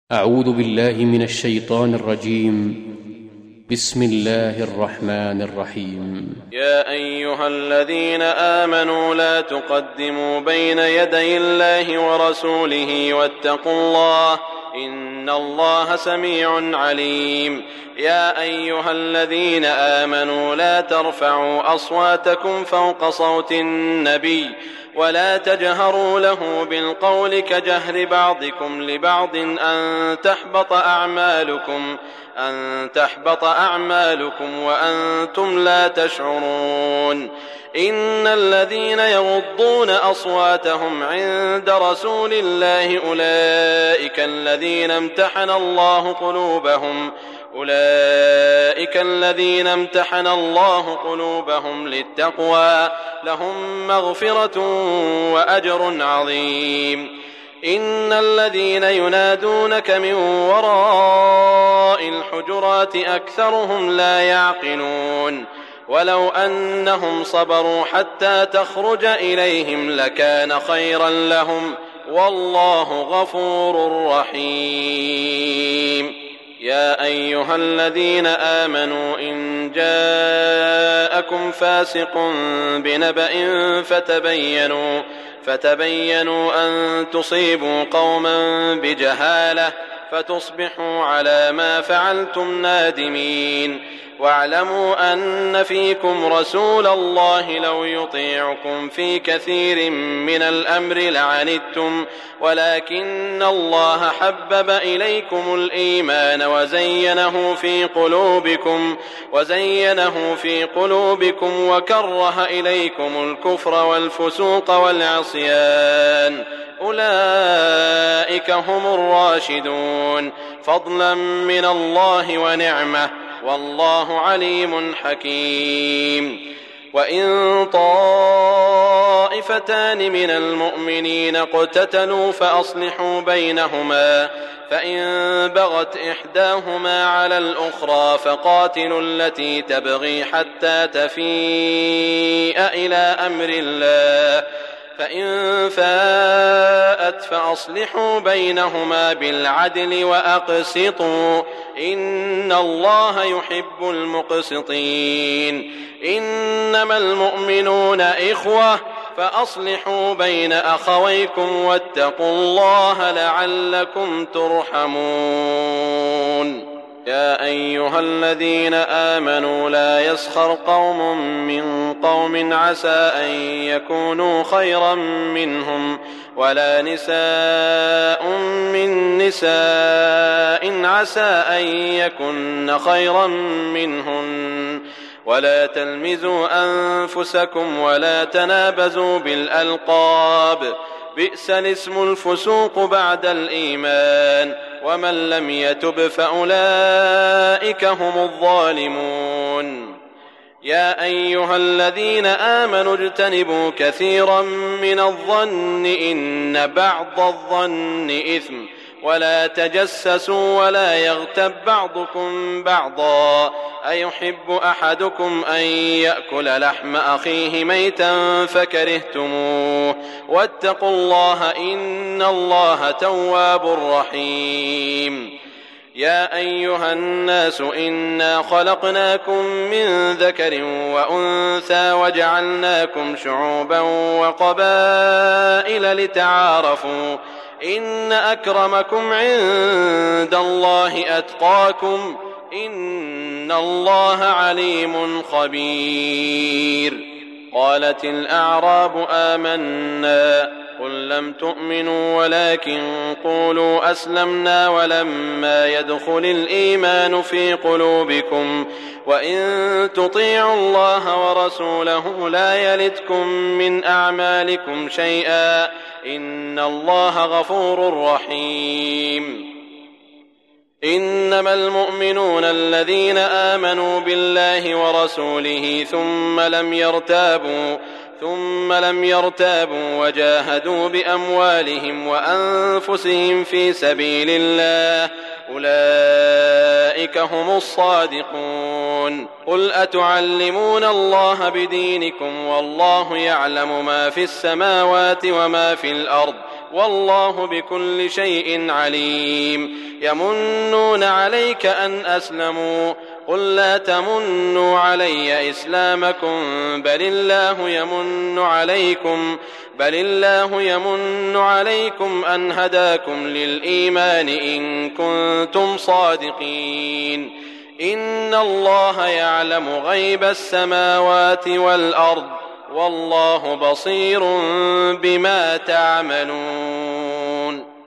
أعوذ بالله من الشيطان الرجيم. بسم الله الرحمن الرحيم. يا أيها الذين آمنوا لا تقدموا بين يدي الله ورسوله واتقوا الله إن الله سميع عليم. يا أيها الذين آمنوا لا ترفعوا أصواتكم فوق صوت النبي ولا تجهروا له بالقول كجهر بعضكم لبعض أن تحبط أعمالكم وأنتم لا تشعرون. إن الذين يغضون أصواتهم عند رسول الله أولئك الذين امتحن الله قلوبهم للتقوى لهم مغفرة وأجر عظيم. إن الذين ينادونك من وراء الحجرات أكثرهم لا يعقلون. ولو أنهم صبروا حتى تخرج إليهم لكان خيرا لهم والله غفور رحيم. يا أيها الذين آمنوا إن جاءكم فاسق بنبأ فتبينوا أن تصيبوا قوما بجهالة فتصبحوا على ما فعلتم نادمين. واعلموا أن فيكم رسول الله لو يطيعكم في كثير من الأمر لعنتم ولكن الله حبب إليكم الإيمان وزينه في قلوبكم وكره إليكم الكفر والفسوق والعصيان أولئك هم الراشدون فضلا من الله ونعمة والله عليم حكيم. وإن طائفتان من المؤمنين اقتتلوا فأصلحوا بينهما فإن بغت إحداهما على الأخرى فقاتلوا التي تبغي حتى تفيء إلى أمر الله فإن فاءت فأصلحوا بينهما بالعدل وأقسطوا إن الله يحب المقسطين. إنما المؤمنون إخوة فأصلحوا بين أخويكم واتقوا الله لعلكم ترحمون. يا أيها الذين آمنوا لا يسخر قوم من قوم عسى أن يكونوا خيرا منهم ولا نساء من نساء عسى أن يكن خيرا منهن ولا تلمزوا أنفسكم ولا تنابزوا بالألقاب بئس الاسم الفسوق بعد الإيمان ومن لم يتب فأولئك هم الظالمون. يا أيها الذين آمنوا اجتنبوا كثيرا من الظن إن بعض الظن إثم ولا تجسسوا ولا يغتب بعضكم بعضا أيحب أحدكم أن يأكل لحم أخيه ميتا فكرهتموه واتقوا الله إن الله تواب رحيم. يا أيها الناس إنا خلقناكم من ذكر وأنثى وجعلناكم شعوبا وقبائل لتعارفوا إن أكرمكم عند الله أتقاكم إن الله عليم خبير. قالت الأعراب آمنا قل لم تؤمنوا ولكن قولوا أسلمنا ولما يدخل الإيمان في قلوبكم وإن تطيعوا الله ورسوله لا يلتكم من أعمالكم شيئا إن الله غفور رحيم. إنما المؤمنون الذين آمنوا بالله ورسوله ثم لم يرتابوا وجاهدوا بأموالهم وأنفسهم في سبيل الله أولئك هم الصادقون. قل أتعلمون الله بدينكم والله يعلم ما في السماوات وما في الأرض والله بكل شيء عليم. يمنون عليك أن أسلموا قل لا تمنوا علي إسلامكم بل الله يمن عليكم أن هداكم للإيمان إن كنتم صادقين. إن الله يعلم غيب السماوات والأرض والله بصير بما تعملون.